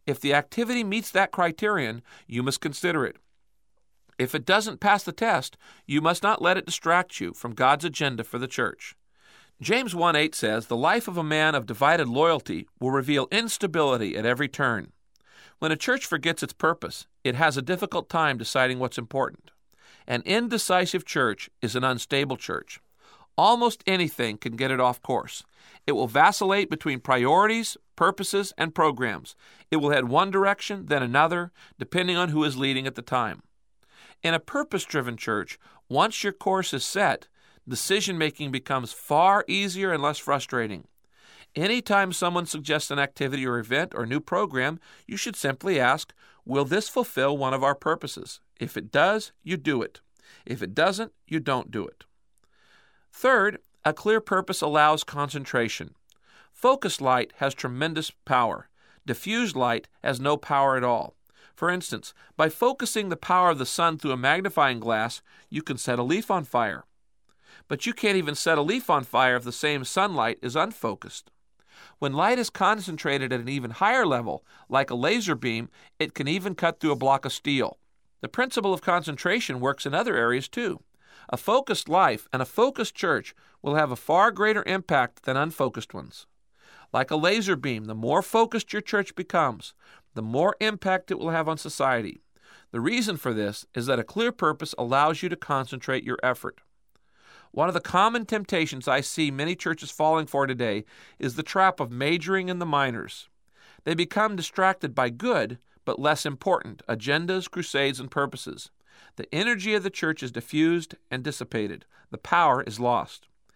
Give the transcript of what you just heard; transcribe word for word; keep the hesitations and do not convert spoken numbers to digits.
If the activity meets that criterion, you must consider it. If it doesn't pass the test, you must not let it distract you from God's agenda for the church. James one eight says, "The life of a man of divided loyalty will reveal instability at every turn." When a church forgets its purpose, it has a difficult time deciding what's important. An indecisive church is an unstable church. Almost anything can get it off course. It will vacillate between priorities, purposes, and programs. It will head one direction, then another, depending on who is leading at the time. In a purpose-driven church, once your course is set, decision-making becomes far easier and less frustrating. Anytime someone suggests an activity or event or new program, you should simply ask, will this fulfill one of our purposes? If it does, you do it. If it doesn't, you don't do it. Third, a clear purpose allows concentration. Focused light has tremendous power. Diffused light has no power at all. For instance, by focusing the power of the sun through a magnifying glass, you can set a leaf on fire. But you can't even set a leaf on fire if the same sunlight is unfocused. When light is concentrated at an even higher level, like a laser beam, it can even cut through a block of steel. The principle of concentration works in other areas too. A focused life and a focused church will have a far greater impact than unfocused ones. Like a laser beam, the more focused your church becomes, the more impact it will have on society. The reason for this is that a clear purpose allows you to concentrate your effort. One of the common temptations I see many churches falling for today is the trap of majoring in the minors. They become distracted by good, but less important, agendas, crusades, and purposes. The energy of the church is diffused and dissipated. The power is lost.